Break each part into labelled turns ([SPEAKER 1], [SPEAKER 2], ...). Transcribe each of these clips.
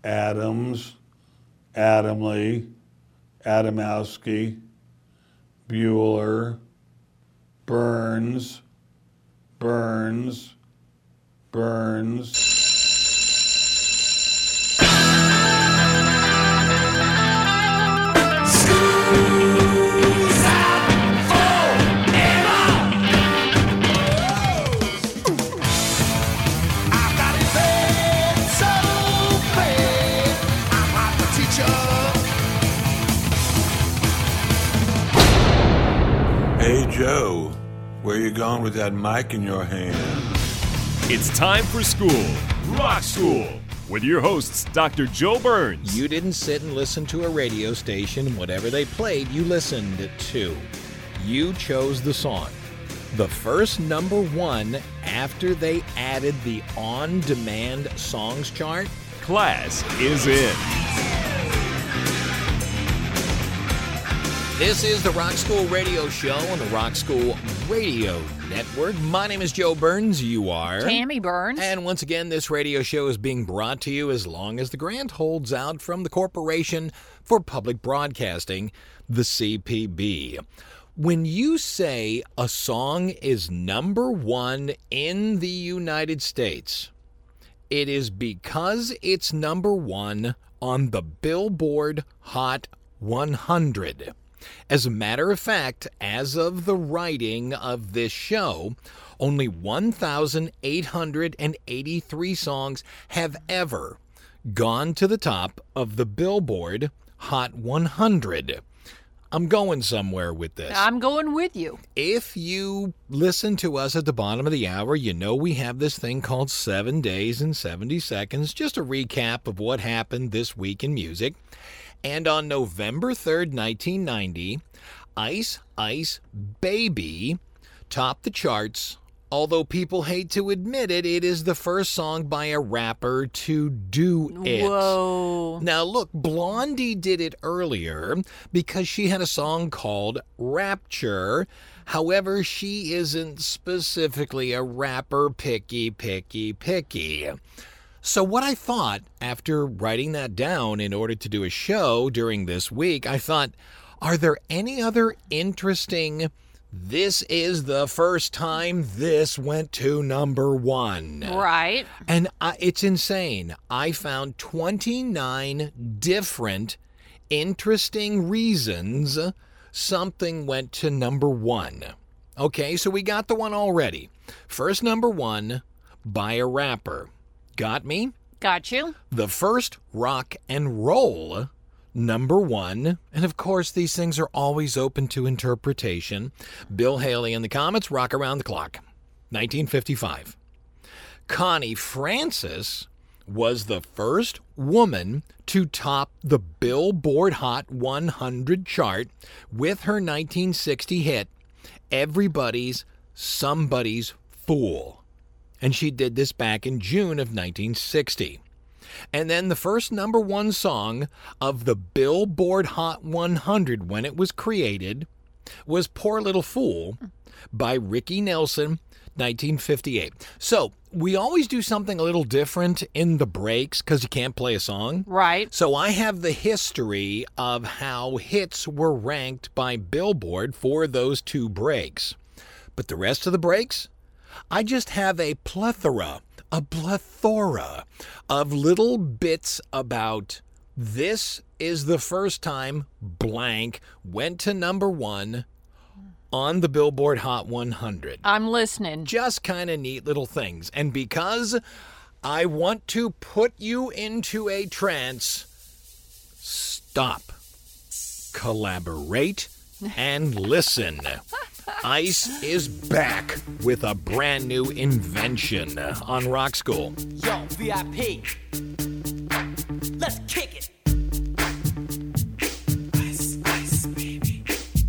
[SPEAKER 1] Adams, Adamley, Adamowski, Bueller, Burns, Burns, Burns. Hey, Joe, where you going with that mic in your hand?
[SPEAKER 2] It's time for school, Rock School, with your hosts, Dr. Joe Burns.
[SPEAKER 3] You didn't sit and listen to a radio station, and whatever they played, you listened to. You chose the song. The first number one after they added the on-demand songs chart.
[SPEAKER 2] Class is in.
[SPEAKER 3] This is the Rock School Radio Show on the Rock School Radio Network. My name is Joe Burns. You are?
[SPEAKER 4] Tammy Burns.
[SPEAKER 3] And once again, this radio show is being brought to you as long as the grant holds out from the Corporation for Public Broadcasting, the CPB. When you say a song is number one in the United States, it is because it's number one on the Billboard Hot 100. As a matter of fact, as of the writing of this show, only 1,883 songs have ever gone to the top of the Billboard Hot 100. I'm going somewhere with this.
[SPEAKER 4] I'm going with you.
[SPEAKER 3] If you listen to us at the bottom of the hour, you know we have this thing called 7 Days and 70 Seconds, just a recap of what happened this week in music. And on November 3rd, 1990, Ice Ice Baby topped the charts. Although people hate to admit it, it is the first song by a rapper to do it.
[SPEAKER 4] Whoa.
[SPEAKER 3] Now, look, Blondie did it earlier because she had a song called Rapture. However, she isn't specifically a rapper, picky. So what I thought, after writing that down in order to do a show during this week, I thought, are there any other interesting, this is the first time this went to number one?
[SPEAKER 4] Right.
[SPEAKER 3] And it's insane. I found 29 different interesting reasons something went to number one. Okay, so we got the one already. First number one by a rapper. Got me?
[SPEAKER 4] Got you.
[SPEAKER 3] The first rock and roll number one. And of course, these things are always open to interpretation. Bill Haley and the Comets, Rock Around the Clock, 1955. Connie Francis was the first woman to top the Billboard Hot 100 chart with her 1960 hit, Everybody's Somebody's Fool. And she did this back in June of 1960. And then the first number one song of the Billboard Hot 100 when it was created was Poor Little Fool by Ricky Nelson, 1958. So we always do something a little different in the breaks because you can't play a song.
[SPEAKER 4] Right.
[SPEAKER 3] So I have the history of how hits were ranked by Billboard for those two breaks. But the rest of the breaks, I just have a plethora of little bits about this is the first time blank went to number one on the Billboard Hot 100.
[SPEAKER 4] I'm listening.
[SPEAKER 3] Just kind of neat little things. And because I want to put you into a trance, stop, collaborate, and listen. Ice is back with a brand new invention on Rock School.
[SPEAKER 5] Yo, VIP. Let's kick it. Ice, ice, baby.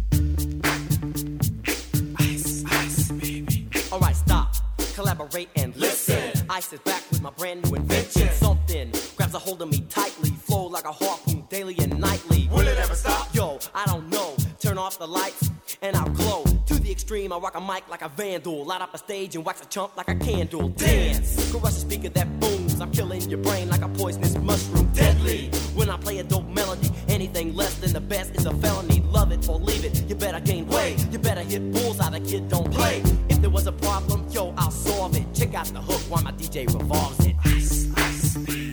[SPEAKER 5] Ice, ice, baby. All right, stop, collaborate, and listen. Ice is back with my brand new invention. Something grabs a hold of me tightly, flow like a harpoon daily and nightly. Will it ever stop? Yo, I don't know. Turn off the lights and I'll glow to the extreme, I rock a mic like a vandal. Light up a stage and wax a chump like a candle. Dance, crush a speaker that booms. I'm killing your brain like a poisonous mushroom. Deadly, when I play a dope melody. Anything less than the best is a felony. Love it or leave it, you better gain weight. You better hit bullseye, the kid don't play. If there was a problem, yo, I'll solve it. Check out the hook while my DJ revolves it. Ice, ice, baby.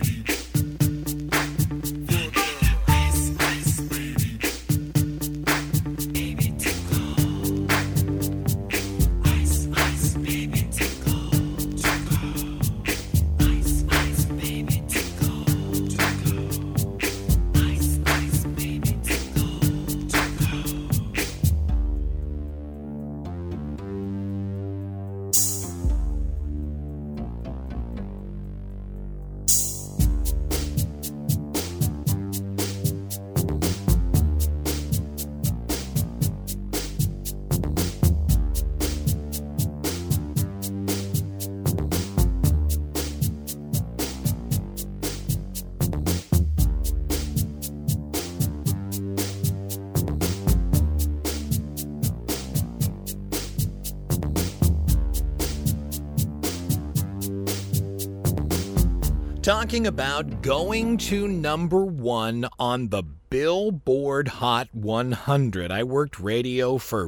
[SPEAKER 3] Talking about going to number one on the Billboard Hot 100. I worked radio for,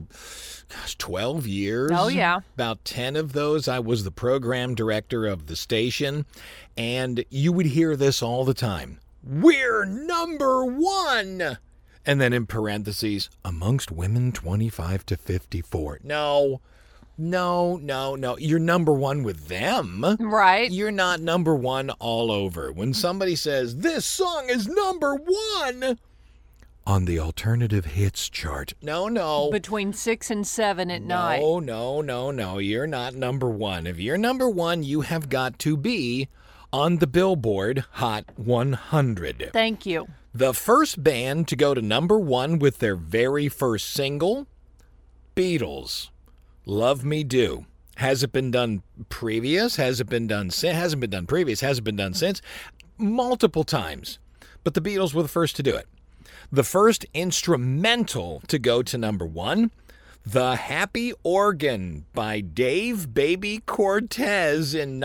[SPEAKER 3] 12 years.
[SPEAKER 4] Oh, yeah.
[SPEAKER 3] About 10 of those, I was the program director of the station. And you would hear this all the time. We're number one! And then in parentheses, amongst women 25 to 54. No. You're number one with them.
[SPEAKER 4] Right.
[SPEAKER 3] You're not number one all over. When somebody says, this song is number one on the alternative hits chart. No.
[SPEAKER 4] Between 6 and 7 at night.
[SPEAKER 3] No. You're not number one. If you're number one, you have got to be on the Billboard Hot 100.
[SPEAKER 4] Thank you.
[SPEAKER 3] The first band to go to number one with their very first single, Beatles. Love Me Do. Has it been done previous? Has it been done since? Hasn't been done previous. Hasn't been done since. Multiple times. But the Beatles were the first to do it. The first instrumental to go to number one, The Happy Organ by Dave Baby Cortez in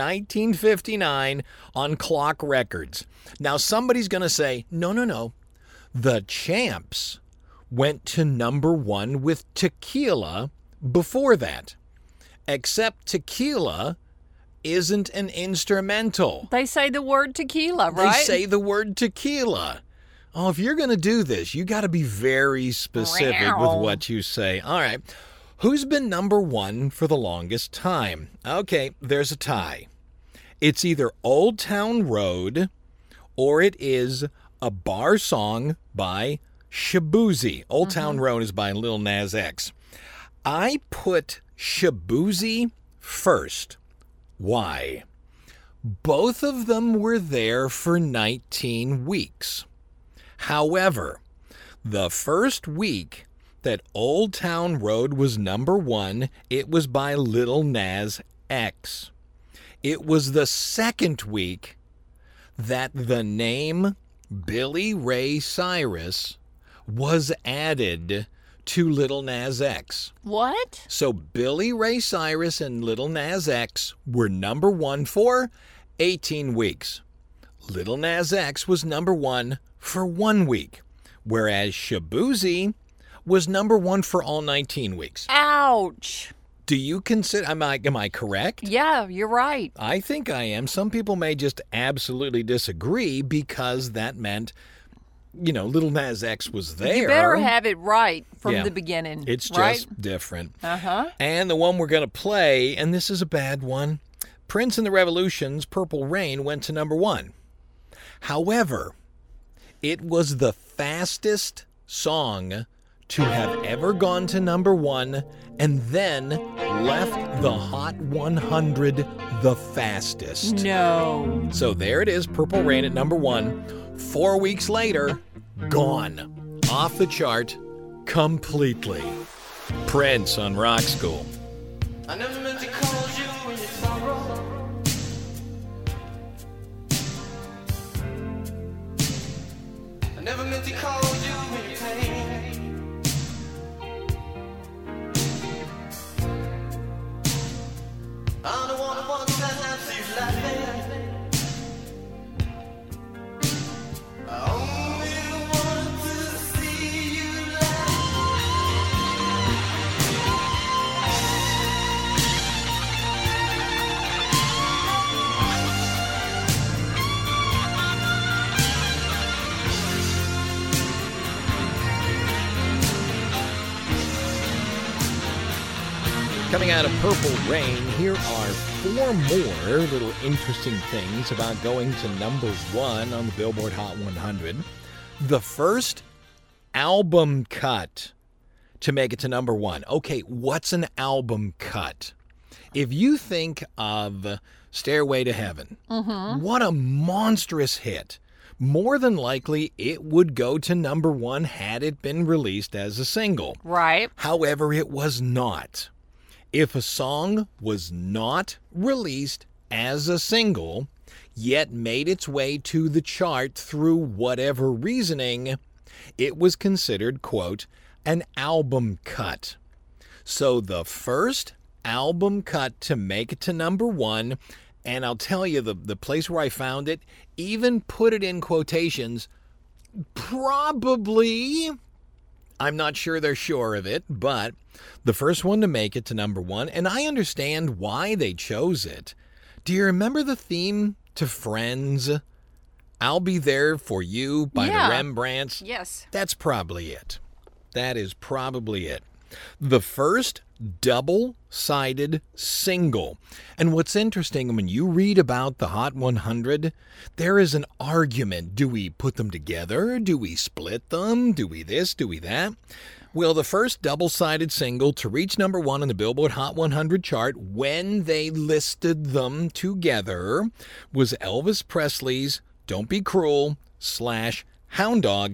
[SPEAKER 3] 1959 on Clock Records. Now somebody's going to say, no. The Champs went to number one with Tequila before that, except Tequila isn't an instrumental.
[SPEAKER 4] They say the word tequila, right?
[SPEAKER 3] They say the word tequila. Oh, if you're going to do this, you got to be very specific with what you say. All right. Who's been number one for the longest time? Okay, there's a tie. It's either Old Town Road or it is a bar song by Shaboozey. Old Town Road is by Lil Nas X. I put Shaboozey first. Why? Both of them were there for 19 weeks. However, the first week that Old Town Road was number one, it was by Lil Nas X. It was the second week that the name Billy Ray Cyrus was added to Lil Nas X.
[SPEAKER 4] What?
[SPEAKER 3] So Billy Ray Cyrus and Lil Nas X were number one for 18 weeks. Lil Nas X was number one for 1 week, whereas Shaboozey was number one for all 19 weeks.
[SPEAKER 4] Ouch.
[SPEAKER 3] Do you consider, am I correct?
[SPEAKER 4] Yeah, you're right.
[SPEAKER 3] I think I am. Some people may just absolutely disagree because that meant, Lil Nas X was there.
[SPEAKER 4] You better have it right from the beginning.
[SPEAKER 3] It's
[SPEAKER 4] right?
[SPEAKER 3] just different.
[SPEAKER 4] Uh-huh.
[SPEAKER 3] And the one we're going to play, and this is a bad one, Prince and the Revolution's Purple Rain went to number one. However, it was the fastest song to have ever gone to number one and then left the Hot 100 the fastest.
[SPEAKER 4] No.
[SPEAKER 3] So there it is, Purple Rain at number one. 4 weeks later, gone. Off the chart completely. Prince on Rock School.
[SPEAKER 5] I never meant to cause you in your sorrow. I never meant to cause you in your pain.
[SPEAKER 3] Coming out of Purple Rain, here are 4 more little interesting things about going to number 1 on the Billboard Hot 100. The first album cut to make it to number 1. Okay, what's an album cut? If you think of Stairway to Heaven, what a monstrous hit. More than likely, it would go to number 1 had it been released as a single.
[SPEAKER 4] Right.
[SPEAKER 3] However, it was not. If a song was not released as a single, yet made its way to the chart through whatever reasoning, it was considered, quote, an album cut. So the first album cut to make it to number 1, and I'll tell you, the place where I found it even put it in quotations, probably, I'm not sure they're sure of it, but the first one to make it to number 1, and I understand why they chose it. Do you remember the theme to Friends? I'll Be There For You by the Rembrandts?
[SPEAKER 4] Yes.
[SPEAKER 3] That's probably it. That is probably it. The first double-sided single. And what's interesting, when you read about the Hot 100, there is an argument. Do we put them together? Do we split them? Do we this? Do we that? Well, the first double-sided single to reach number 1 on the Billboard Hot 100 chart when they listed them together was Elvis Presley's Don't Be Cruel / Hound Dog,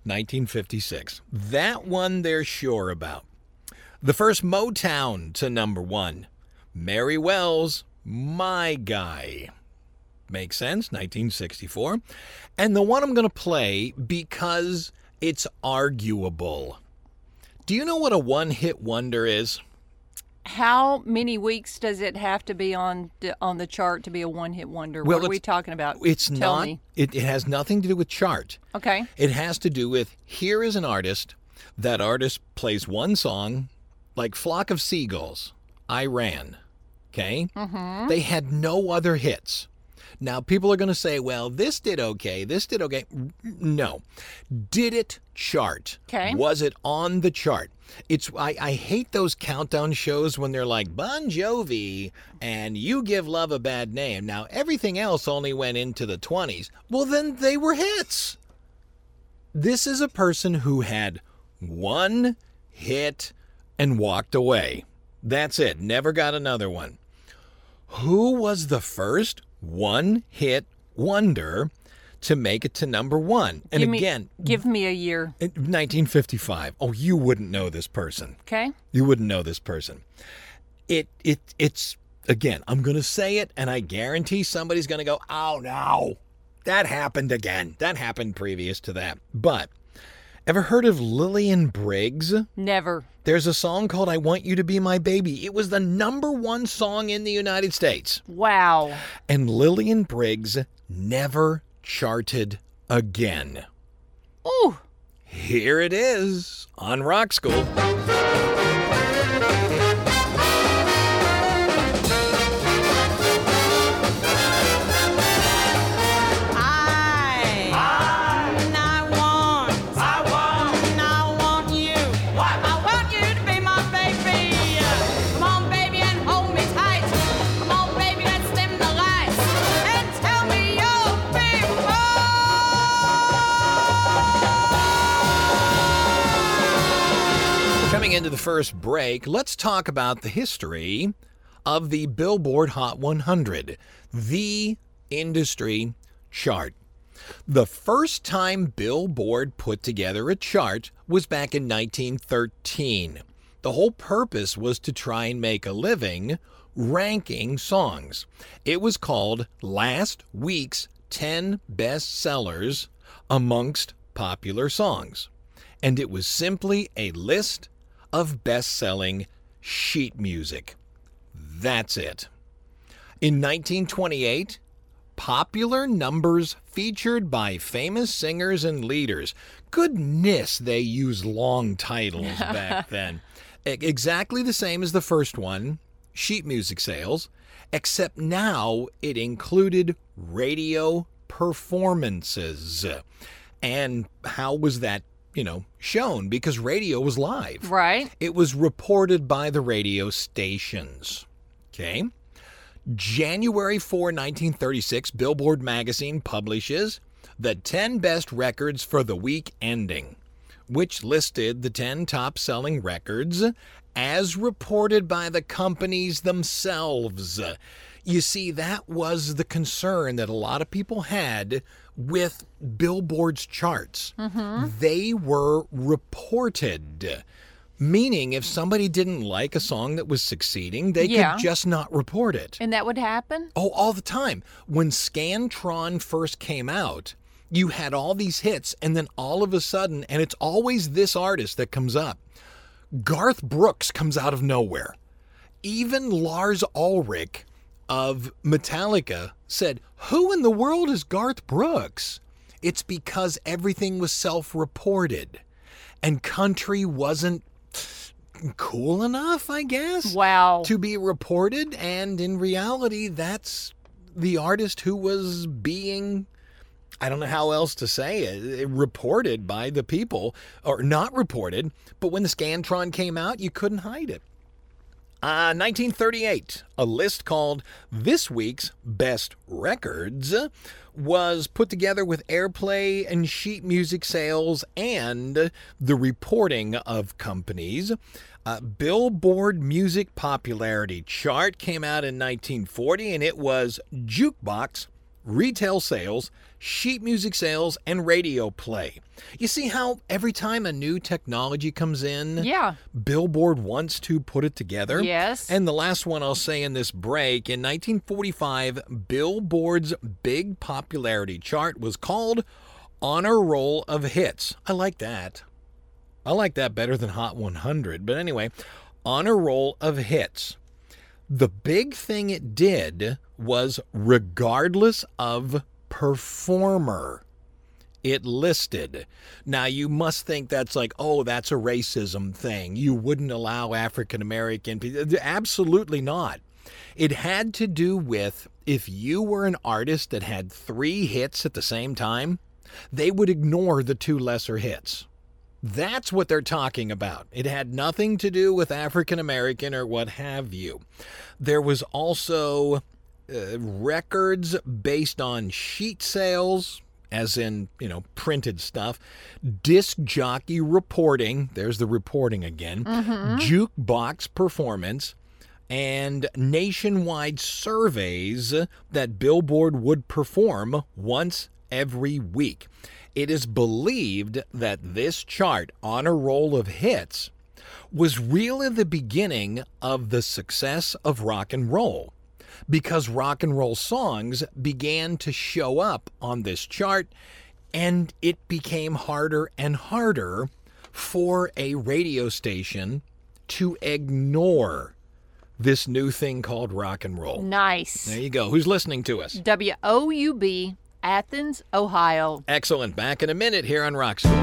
[SPEAKER 3] 1956. That one they're sure about. The first Motown to number 1, Mary Wells, My Guy. Makes sense, 1964. And the one I'm going to play because it's arguable. Do you know what a one-hit wonder is?
[SPEAKER 4] How many weeks does it have to be on the chart to be a one-hit wonder?
[SPEAKER 3] Well,
[SPEAKER 4] what are we talking about?
[SPEAKER 3] It's
[SPEAKER 4] Tell
[SPEAKER 3] not.
[SPEAKER 4] me.
[SPEAKER 3] It has nothing to do with chart.
[SPEAKER 4] Okay.
[SPEAKER 3] It has to do with, here is an artist. That artist plays one song, like Flock of Seagulls, I Ran. Okay? They had no other hits. Now, people are going to say, well, this did okay. This did okay. No. Did it chart?
[SPEAKER 4] Okay.
[SPEAKER 3] Was it on the chart? I hate those countdown shows when they're like Bon Jovi and You Give Love a Bad Name. Now, everything else only went into the 20s. Well, then they were hits. This is a person who had one hit and walked away. That's it. Never got another one. Who was the first one-hit wonder to make it to number 1? And
[SPEAKER 4] give me a year.
[SPEAKER 3] 1955. Oh, you wouldn't know this person.
[SPEAKER 4] Okay.
[SPEAKER 3] You wouldn't know this person. It's again, I'm going to say it, and I guarantee somebody's going to go, oh, no, that happened again. That happened previous to that. But ever heard of Lillian Briggs?
[SPEAKER 4] Never.
[SPEAKER 3] There's a song called I Want You to Be My Baby. It was the number 1 song in the United States.
[SPEAKER 4] Wow.
[SPEAKER 3] And Lillian Briggs never charted again.
[SPEAKER 4] Ooh.
[SPEAKER 3] Here it is on Rock School. Coming into the first break, let's talk about the history of the Billboard Hot 100, the industry chart. The first time Billboard put together a chart was back in 1913. The whole purpose was to try and make a living ranking songs. It was called Last Week's 10 Best Sellers Amongst Popular Songs. And it was simply a list of best-selling sheet music. That's it. In 1928, popular numbers featured by famous singers and leaders. Goodness, they used long titles back then. Exactly the same as the first one, sheet music sales, except now it included radio performances. And how was that shown because radio was live.
[SPEAKER 4] Right.
[SPEAKER 3] It was reported by the radio stations. Okay. January 4, 1936, Billboard magazine publishes the 10 best records for the week ending, which listed the 10 top-selling records as reported by the companies themselves. You see, that was the concern that a lot of people had with Billboard's charts. They were reported, meaning if somebody didn't like a song that was succeeding, they could just not report it.
[SPEAKER 4] And that would happen?
[SPEAKER 3] Oh, all the time. When Scantron first came out, you had all these hits, and then all of a sudden, and it's always this artist that comes up, Garth Brooks comes out of nowhere. Even Lars Ulrich of Metallica said, "Who in the world is Garth Brooks?" It's because everything was self-reported, and country wasn't cool enough, I guess, to be reported, and in reality, that's the artist who was being, I don't know how else to say it, reported by the people, or not reported, but when the Scantron came out, you couldn't hide it. 1938, a list called This Week's Best Records was put together with airplay and sheet music sales and the reporting of companies. Billboard Music Popularity Chart came out in 1940, and it was jukebox, retail sales, sheet music sales, and radio play. You see how every time a new technology comes in, Billboard wants to put it together?
[SPEAKER 4] Yes.
[SPEAKER 3] And the last one I'll say in this break, in 1945, Billboard's big popularity chart was called Honor Roll of Hits. I like that. I like that better than Hot 100. But anyway, Honor Roll of Hits. The big thing it did was regardless of performer, it listed. Now, you must think that's like, oh, that's a racism thing. You wouldn't allow African American people. Absolutely not. It had to do with if you were an artist that had 3 hits at the same time, they would ignore the 2 lesser hits. That's what they're talking about. It had nothing to do with African American or what have you. There was also records based on sheet sales, as in, printed stuff, disc jockey reporting, there's the reporting again, jukebox performance, and nationwide surveys that Billboard would perform once every week. It is believed that this chart, Honor Roll of Hits, was really the beginning of the success of rock and roll, because rock and roll songs began to show up on this chart, and it became harder and harder for a radio station to ignore this new thing called rock and roll.
[SPEAKER 4] Nice.
[SPEAKER 3] There you go. Who's listening to us?
[SPEAKER 4] WOUB, Athens, Ohio.
[SPEAKER 3] Excellent. Back in a minute here on Rock School.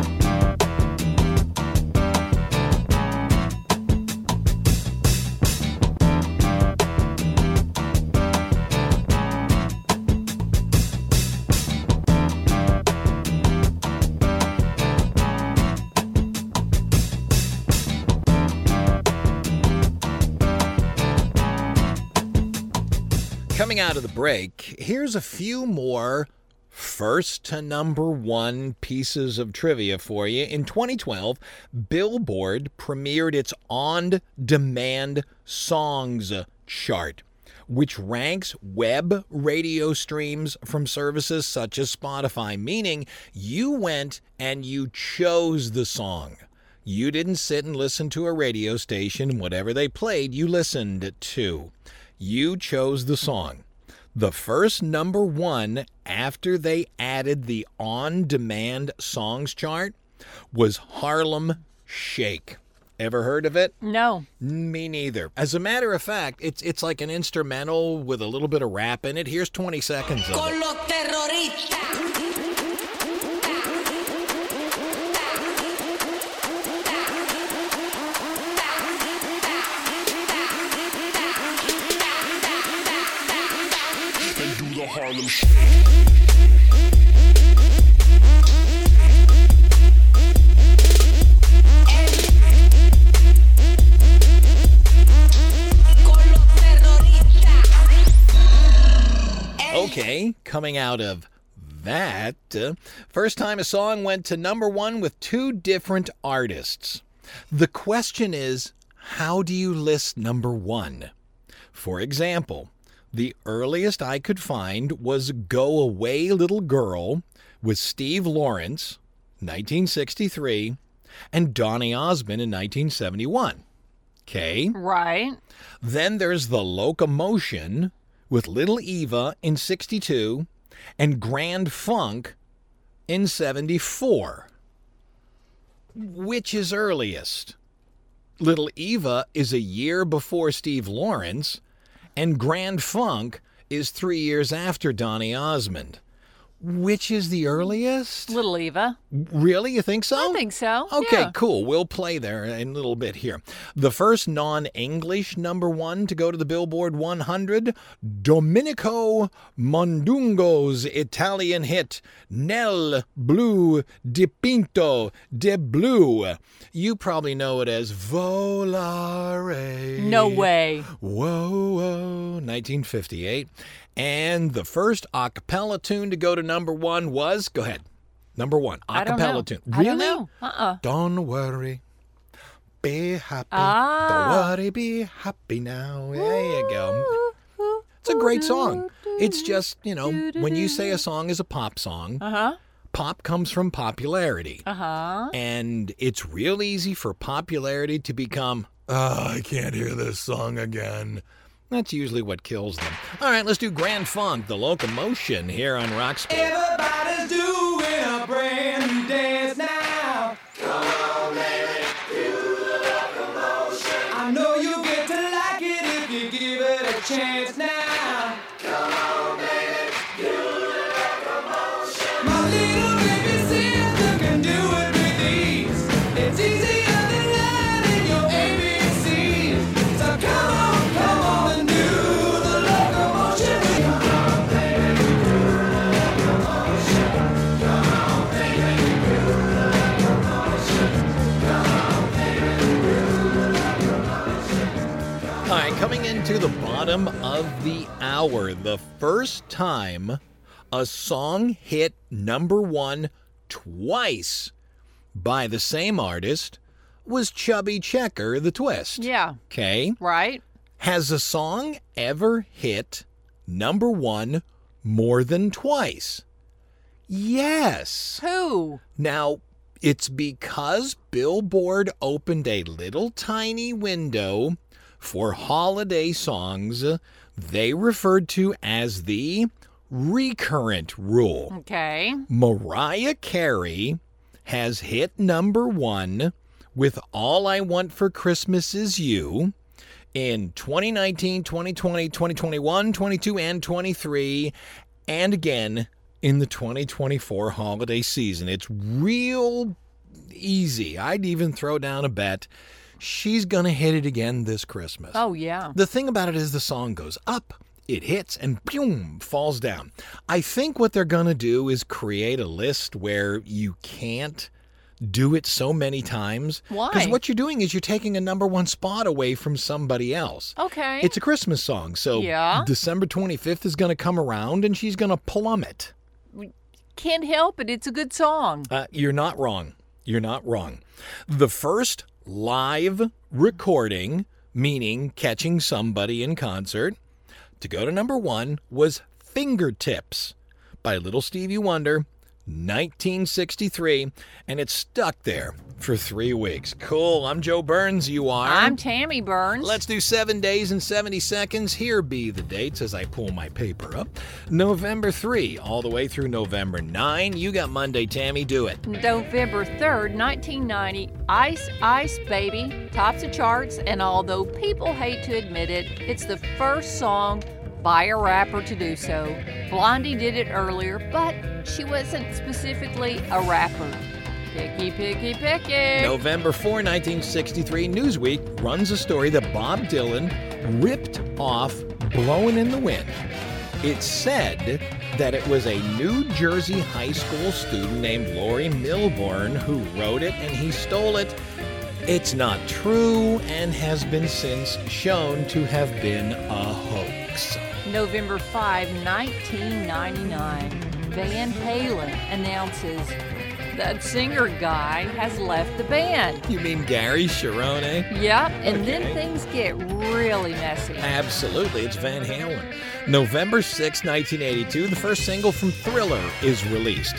[SPEAKER 3] Coming out of the break, here's a few more first to number 1 pieces of trivia for you. In 2012, Billboard premiered its on-demand songs chart, which ranks web radio streams from services such as Spotify, meaning you went and you chose the song. You didn't sit and listen to a radio station. Whatever they played, you listened to. You chose the song. The first number 1 after they added the on-demand songs chart was Harlem Shake. Ever heard of it?
[SPEAKER 4] No.
[SPEAKER 3] Me neither. As a matter of fact, it's like an instrumental with a little bit of rap in it. Here's 20 seconds of it.
[SPEAKER 6] Harlem
[SPEAKER 3] coming out of that. First time a song went to number one with two different artists. The question is, how do you list number one? For example, the earliest I could find was Go Away Little Girl with Steve Lawrence, 1963, and Donny Osmond in 1971. Okay.
[SPEAKER 4] Right.
[SPEAKER 3] Then there's The Locomotion with Little Eva in 62 and Grand Funk in 74. Which is earliest? Little Eva is a year before Steve Lawrence, and Grand Funk is 3 years after Donny Osmond. Which is the earliest?
[SPEAKER 4] Little Eva.
[SPEAKER 3] Really? You think so?
[SPEAKER 4] I think so.
[SPEAKER 3] Okay,
[SPEAKER 4] yeah.
[SPEAKER 3] cool. We'll play there in a little bit here. The first non-English number one to go to the Billboard 100, Domenico Mondungo's Italian hit, Nel Blu Dipinto de Blu. You probably know it as Volare.
[SPEAKER 4] No way.
[SPEAKER 3] Whoa, whoa, 1958. And the first a cappella tune to go to number one was, go ahead, number one, a cappella tune. Really?
[SPEAKER 4] I don't know.
[SPEAKER 3] Don't worry, be happy.
[SPEAKER 4] Ah.
[SPEAKER 3] Don't worry, be happy now. There you go. It's a great song. It's just, when you say a song is a pop song, pop comes from popularity. And it's real easy for popularity to become, I can't hear this song again. That's usually what kills them. All right, let's do Grand Funk, The Locomotion, here on Rock School.
[SPEAKER 7] Everybody's doing a brand new dance now. Come on, baby, do the locomotion. I know you'll get to like it if you give it a chance now. Come on, baby, do the locomotion. My little baby sister can do it with ease. It's easier than writing your ABCs. So come on.
[SPEAKER 3] Coming into the bottom of the hour, the first time a song hit number one twice by the same artist was Chubby Checker, The Twist.
[SPEAKER 4] Yeah.
[SPEAKER 3] Okay.
[SPEAKER 4] Right.
[SPEAKER 3] Has a song ever hit number one more than twice? Yes.
[SPEAKER 4] Who?
[SPEAKER 3] Now, it's because Billboard opened a little tiny window for holiday songs they referred to as the recurrent rule.
[SPEAKER 4] Okay.
[SPEAKER 3] Mariah Carey has hit number one with All I Want for Christmas Is You in 2019, 2020, 2021, 22, and 23, and again in the 2024 holiday season. It's real easy. I'd even throw down a bet she's going to hit it again this Christmas.
[SPEAKER 4] Oh, yeah.
[SPEAKER 3] The thing about it is the song goes up, it hits, and boom, falls down. I think what they're going to do is create a list where you can't do it so many times.
[SPEAKER 4] Why?
[SPEAKER 3] Because what you're doing is you're taking a number one spot away from somebody else.
[SPEAKER 4] Okay.
[SPEAKER 3] It's a Christmas song, so
[SPEAKER 4] yeah.
[SPEAKER 3] December 25th is going to come around and she's going to plummet.
[SPEAKER 4] Can't help it. It's a good song.
[SPEAKER 3] You're not wrong. You're not wrong. The first live recording, meaning catching somebody in concert, to go to number one was Fingertips by Little Stevie Wonder, 1963, and it stuck there for 3 weeks. Cool. I'm Joe Burns. You are?
[SPEAKER 4] I'm Tammy Burns.
[SPEAKER 3] Let's do 7 days and 70 seconds. Here be the dates as I pull my paper up. November 3 all the way through November 9. You got Monday, Tammy. Do it.
[SPEAKER 4] November 3rd, 1990, Ice Ice Baby tops the charts, and although people hate to admit it, it's the first song by a rapper to do so. Blondie did it earlier, but she wasn't specifically a rapper. Picky, picky, picky.
[SPEAKER 3] November 4, 1963, Newsweek runs a story that Bob Dylan ripped off Blowin' in the Wind. It's said that it was a New Jersey high school student named Laurie Milburn who wrote it, and he stole it. It's not true and has been since shown to have been a hoax. 6.
[SPEAKER 4] November 5, 1999, Van Halen announces that singer guy has left the band.
[SPEAKER 3] You mean Gary Cherone?
[SPEAKER 4] Yep, and
[SPEAKER 3] Okay.
[SPEAKER 4] then things get really messy.
[SPEAKER 3] Absolutely, it's Van Halen. November 6, 1982, the first single from Thriller is released.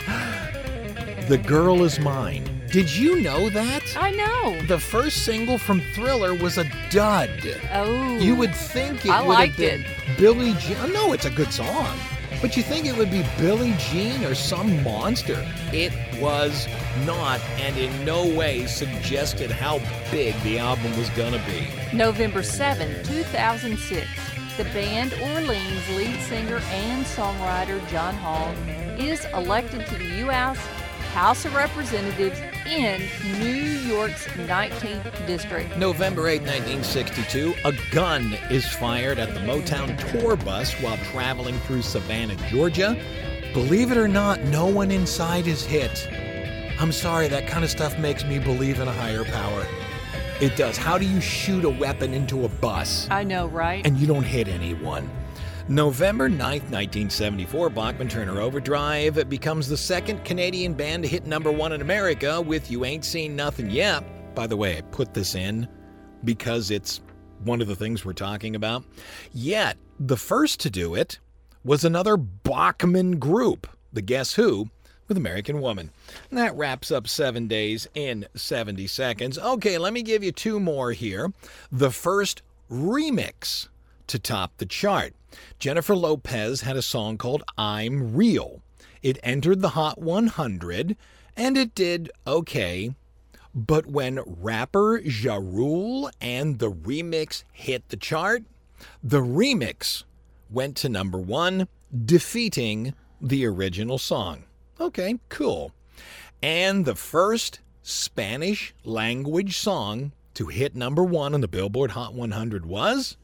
[SPEAKER 3] The Girl Is Mine. Did you know that?
[SPEAKER 4] I know.
[SPEAKER 3] The first single from Thriller was a dud.
[SPEAKER 4] Oh.
[SPEAKER 3] You would think it
[SPEAKER 4] I
[SPEAKER 3] would have
[SPEAKER 4] liked
[SPEAKER 3] been
[SPEAKER 4] it.
[SPEAKER 3] Billie Jean. No, it's a good song. But you think it would be Billie Jean or some monster. It was not, and in no way suggested how big the album was gonna be.
[SPEAKER 4] November 7, 2006, the band Orleans lead singer and songwriter John Hall is elected to the U.S. House of Representatives in New York's 19th District.
[SPEAKER 3] November 8, 1962, a gun is fired at the Motown tour bus while traveling through Savannah, Georgia. Believe it or not, no one inside is hit. I'm sorry, that kind of stuff makes me believe in a higher power. It does. How do you shoot a weapon into a bus
[SPEAKER 4] I know, right?
[SPEAKER 3] and you don't hit anyone? November 9th, 1974, Bachman Turner Overdrive becomes the second Canadian band to hit number 1 in America with You Ain't Seen Nothing Yet. By the way, I put this in because it's one of the things we're talking about. Yet, the first to do it was another Bachman group, the Guess Who, with American Woman. And that wraps up 7 days in 70 seconds. Okay, let me give you 2 more here. The first remix to top the chart. Jennifer Lopez had a song called I'm Real. It entered the Hot 100, and it did okay. But when rapper Ja Rule and the remix hit the chart, the remix went to number 1, defeating the original song. Okay, cool. And the first Spanish language song to hit number 1 on the Billboard Hot 100 was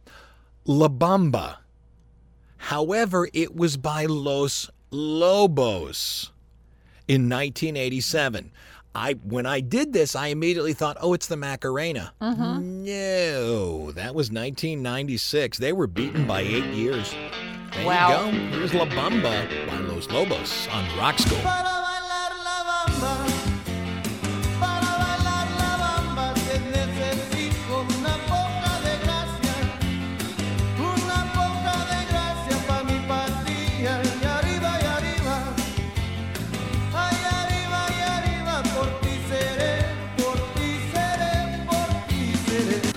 [SPEAKER 3] La Bamba. However, it was by Los Lobos in 1987. When I did this, I immediately thought, oh, it's the Macarena. No, that was 1996. They were beaten by 8 years. There
[SPEAKER 4] Wow.
[SPEAKER 3] you go. Here's La Bamba by Los Lobos on Rock School.
[SPEAKER 7] Para bailar la bamba, se necesita una poca de gracia pa' mi patria. Y arriba, ay arriba, por ti seré, por ti seré, por ti seré.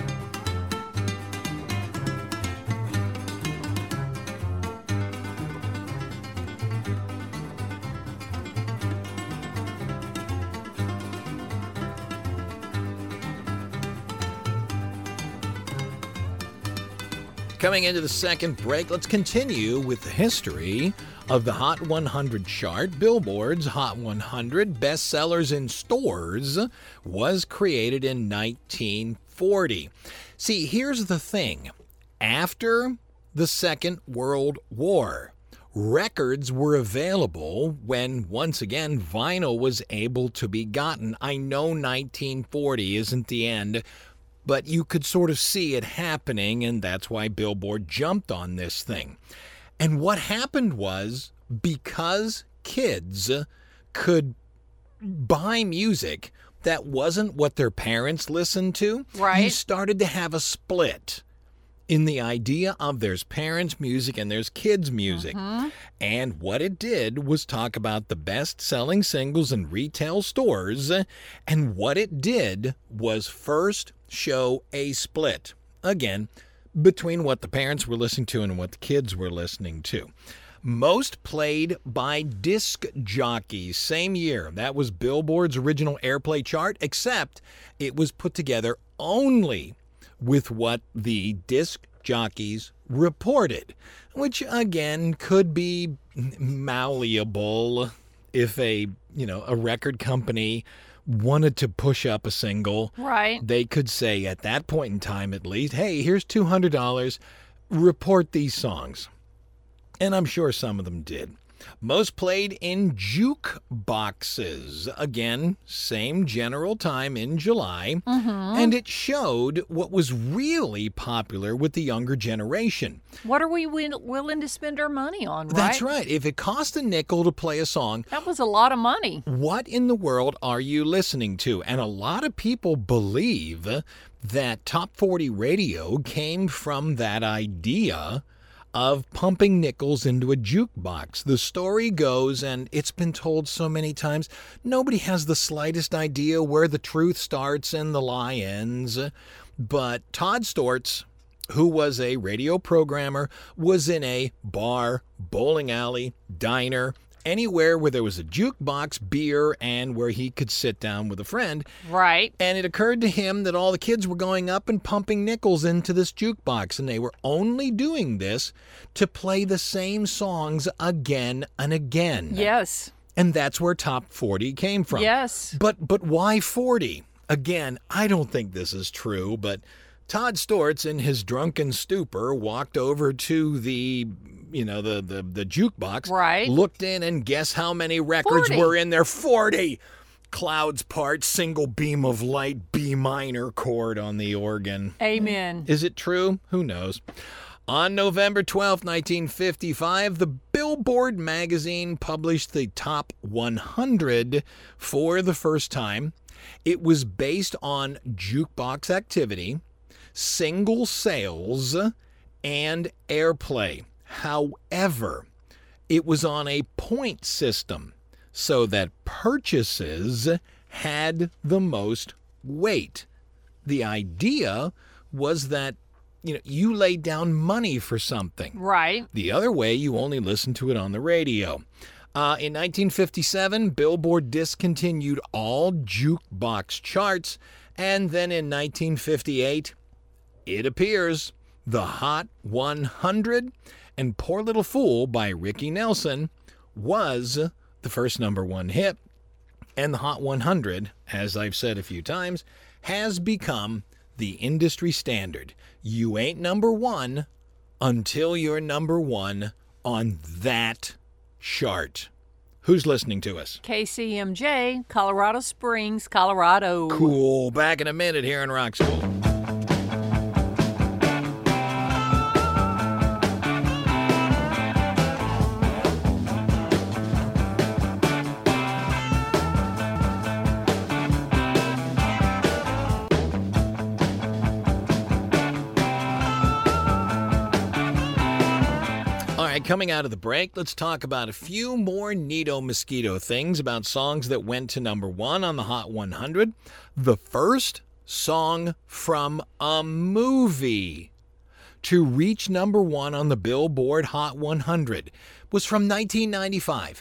[SPEAKER 3] Coming into the second break, let's continue with the history of the Hot 100 chart. Billboard's Hot 100 bestsellers in stores was created in 1940. See, here's the thing. After the Second World War, records were available when, once again, vinyl was able to be gotten. I know 1940 isn't the end, but you could sort of see it happening, and that's why Billboard jumped on this thing. And what happened was, because kids could buy music that wasn't what their parents listened to,
[SPEAKER 4] Right.
[SPEAKER 3] you started to have a split in the idea of there's parents' music and there's kids' music. And what it did was talk about the best-selling singles in retail stores, and what it did was first show a split, again, between what the parents were listening to and what the kids were listening to. Most played by disc jockeys, same year. That was Billboard's original airplay chart, except it was put together only with what the disc jockeys reported, which again could be malleable if a record company wanted to push up a single.
[SPEAKER 4] Right.
[SPEAKER 3] They could say at that point in time at least, hey, here's $200, report these songs. And I'm sure some of them did. Most played in jukeboxes. Again, same general time in July. And it showed what was really popular with the younger generation.
[SPEAKER 4] What are we willing to spend our money on, right?
[SPEAKER 3] That's right. If it cost a nickel to play a song,
[SPEAKER 4] That was a lot of money.
[SPEAKER 3] what in the world are you listening to? And a lot of people believe that Top 40 radio came from that idea of pumping nickels into a jukebox. The story goes, and it's been told so many times, nobody has the slightest idea where the truth starts and the lie ends. But Todd Stortz, who was a radio programmer, was in a bar, bowling alley, diner, anywhere where there was a jukebox, beer, and where he could sit down with a friend.
[SPEAKER 4] Right.
[SPEAKER 3] And it occurred to him that all the kids were going up and pumping nickels into this jukebox, and they were only doing this to play the same songs again and again.
[SPEAKER 4] Yes.
[SPEAKER 3] And that's where Top 40 came from.
[SPEAKER 4] Yes.
[SPEAKER 3] But why 40? Again, I don't think this is true, but Todd Stortz, in his drunken stupor, walked over to the jukebox,
[SPEAKER 4] Right.
[SPEAKER 3] looked in, and guess how many records
[SPEAKER 4] 40.
[SPEAKER 3] were in there? 40! Clouds Part, Single Beam of Light, B minor chord on the organ.
[SPEAKER 4] Amen.
[SPEAKER 3] Is it true? Who knows? On November 12, 1955, the Billboard magazine published the Top 100 for the first time. It was based on jukebox activity, single sales, and airplay. However, it was on a point system so that purchases had the most weight. The idea was that you laid down money for something.
[SPEAKER 4] Right.
[SPEAKER 3] The other way, you only listened to it on the radio. In 1957, Billboard discontinued all jukebox charts, and then in 1958, it appears the Hot 100 and Poor Little Fool by Ricky Nelson was the first #1 hit, and the Hot 100, as I've said a few times, has become the industry standard. You ain't #1 until you're #1 on that chart. Who's listening to us?
[SPEAKER 4] KCMJ, Colorado Springs, Colorado.
[SPEAKER 3] Cool. Back in a minute here in Rock School. Coming out of the break, let's talk about a few more neato mosquito things about songs that went to #1 on the Hot 100. The first song from a movie to reach #1 on the Billboard Hot 100 was from 1995.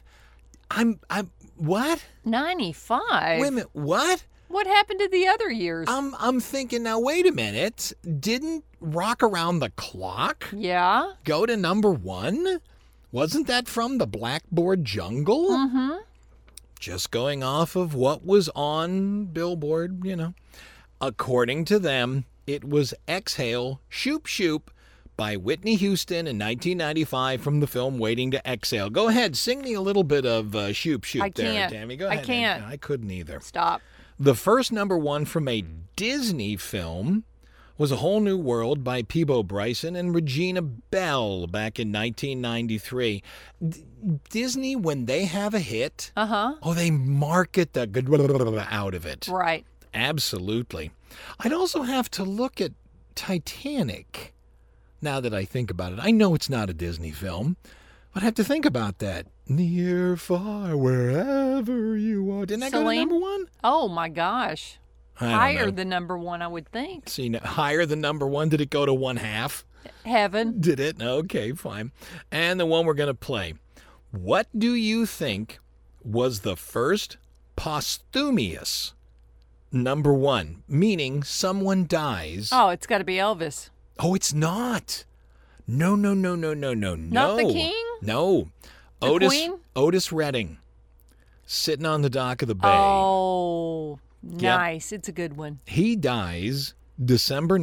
[SPEAKER 3] What?
[SPEAKER 4] 95?
[SPEAKER 3] Wait a minute, what?
[SPEAKER 4] What happened to the other years?
[SPEAKER 3] I'm thinking, now wait a minute. Didn't Rock Around the Clock
[SPEAKER 4] Yeah.
[SPEAKER 3] go to #1? Wasn't that from the Blackboard Jungle?
[SPEAKER 4] Mm-hmm.
[SPEAKER 3] Just going off of what was on Billboard, According to them, it was Exhale, Shoop Shoop by Whitney Houston in 1995 from the film Waiting to Exhale. Go ahead, sing me a little bit of Shoop Shoop
[SPEAKER 4] I can't.
[SPEAKER 3] there, Tammy. Go
[SPEAKER 4] I
[SPEAKER 3] ahead.
[SPEAKER 4] can't.
[SPEAKER 3] I couldn't either.
[SPEAKER 4] Stop.
[SPEAKER 3] The first #1 from a Disney film was A Whole New World by Peabo Bryson and Regina Bell back in 1993. Disney, when they have a hit, they market the good out of it.
[SPEAKER 4] Right.
[SPEAKER 3] Absolutely. I'd also have to look at Titanic now that I think about it. I know it's not a Disney film, but I have to think about that. Near, far, wherever you are. Didn't that
[SPEAKER 4] Celine?
[SPEAKER 3] go to #1?
[SPEAKER 4] Oh, my gosh.
[SPEAKER 3] I don't know.
[SPEAKER 4] Higher than #1, I would think.
[SPEAKER 3] See, higher than #1, did it go to 1/2?
[SPEAKER 4] Heaven.
[SPEAKER 3] Did it? Okay, fine. And the one we're going to play. What do you think was the first posthumous #1? Meaning someone dies.
[SPEAKER 4] Oh, it's got to be Elvis.
[SPEAKER 3] Oh, it's not. No.
[SPEAKER 4] Not the King?
[SPEAKER 3] No.
[SPEAKER 4] The Queen?
[SPEAKER 3] Otis Redding. Sitting on the dock of the bay.
[SPEAKER 4] Oh, nice. It's a good one.
[SPEAKER 3] He dies December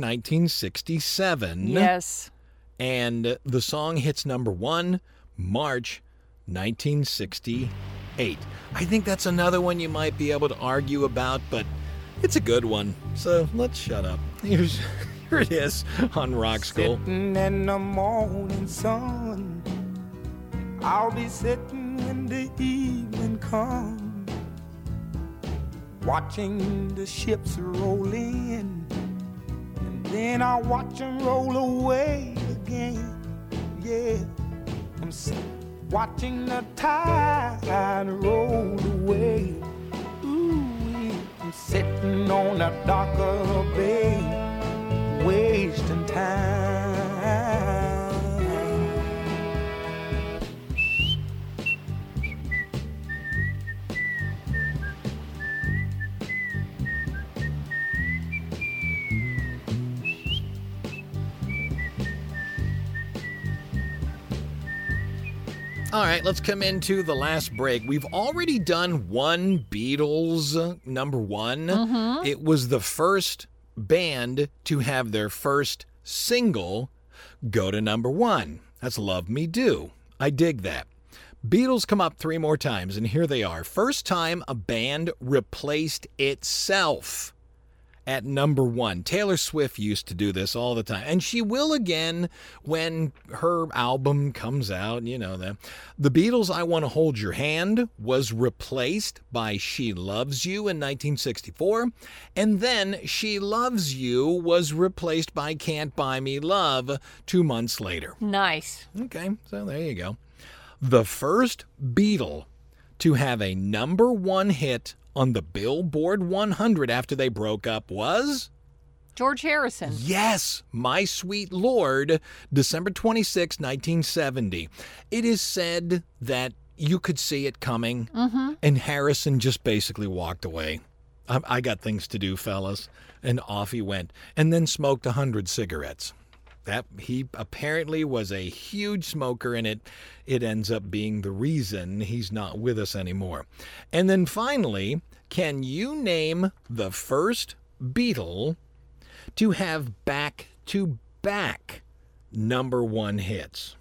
[SPEAKER 3] 1967.
[SPEAKER 4] Yes.
[SPEAKER 3] And the song hits #1 March 1968. I think that's another one you might be able to argue about, but it's a good one. So let's shut up. Here it is on Rock School.
[SPEAKER 8] Sitting in the morning sun, I'll be sitting when the evening comes, watching the ships roll in, and then I'll watch them roll away again. Yeah, I'm watching the tide roll away. Ooh, I'm sitting on a darker bay, wasting time.
[SPEAKER 3] All right, let's come into the last break. We've already done one Beatles number one.
[SPEAKER 4] Mm-hmm.
[SPEAKER 3] It was the first band to have their first single go to number one. That's Love Me Do. I dig that. Beatles come up 3 more times, and here they are. First time a band replaced itself at number one. Taylor Swift used to do this all the time, and she will again when her album comes out. You know that. The Beatles' I Want to Hold Your Hand was replaced by She Loves You in 1964, and then She Loves You was replaced by Can't Buy Me Love 2 months later.
[SPEAKER 4] Nice.
[SPEAKER 3] Okay, so there you go. The first Beatle to have a number one hit on the Billboard 100 after they broke up was?
[SPEAKER 4] George Harrison.
[SPEAKER 3] Yes, My Sweet Lord, December 26, 1970. It is said that you could see it coming, and Harrison just basically walked away. I got things to do, fellas. And off he went, and then smoked 100 cigarettes. That he apparently was a huge smoker, and it ends up being the reason he's not with us anymore. And then finally, can you name the first Beatle to have back-to-back number one hits?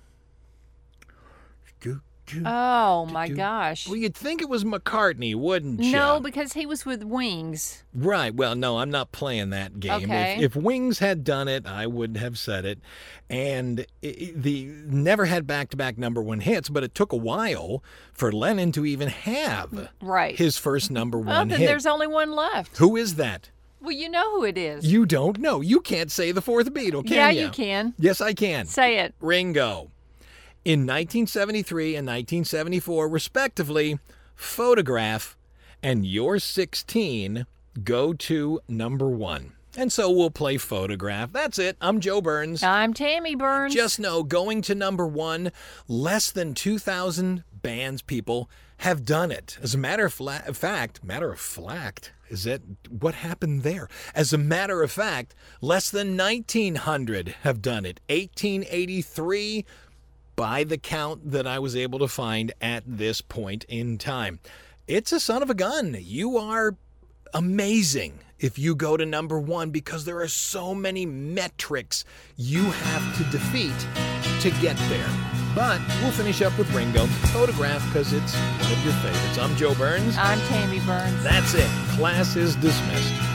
[SPEAKER 4] Oh, my gosh.
[SPEAKER 3] Well, you'd think it was McCartney, wouldn't you?
[SPEAKER 4] No, because he was with Wings.
[SPEAKER 3] Right. Well, no, I'm not playing that game.
[SPEAKER 4] Okay.
[SPEAKER 3] If Wings had done it, I would have said it. And the never had back-to-back number one hits, but it took a while for Lennon to even have his first number one
[SPEAKER 4] then
[SPEAKER 3] hit.
[SPEAKER 4] There's only one left.
[SPEAKER 3] Who is that?
[SPEAKER 4] Well, you know who it is.
[SPEAKER 3] You don't know. You can't say the fourth Beatle, can you?
[SPEAKER 4] Yeah, you can.
[SPEAKER 3] Yes, I can.
[SPEAKER 4] Say it.
[SPEAKER 3] Ringo. In 1973 and 1974, respectively, Photograph and You're 16 go to number one. And so we'll play Photograph. That's it. I'm Joe Burns.
[SPEAKER 4] I'm Tammy Burns.
[SPEAKER 3] Just know, going to number one, less than 2,000 bands, people, have done it. As a matter of fact, is that what happened there? As a matter of fact, less than 1,900 have done it. 1883 by the count that I was able to find at this point in time. It's a son of a gun. You are amazing if you go to number one, because there are so many metrics you have to defeat to get there. But we'll finish up with Ringo. Photograph, because it's one of your favorites. I'm Joe Burns.
[SPEAKER 4] I'm Tammy Burns.
[SPEAKER 3] That's it. Class is dismissed.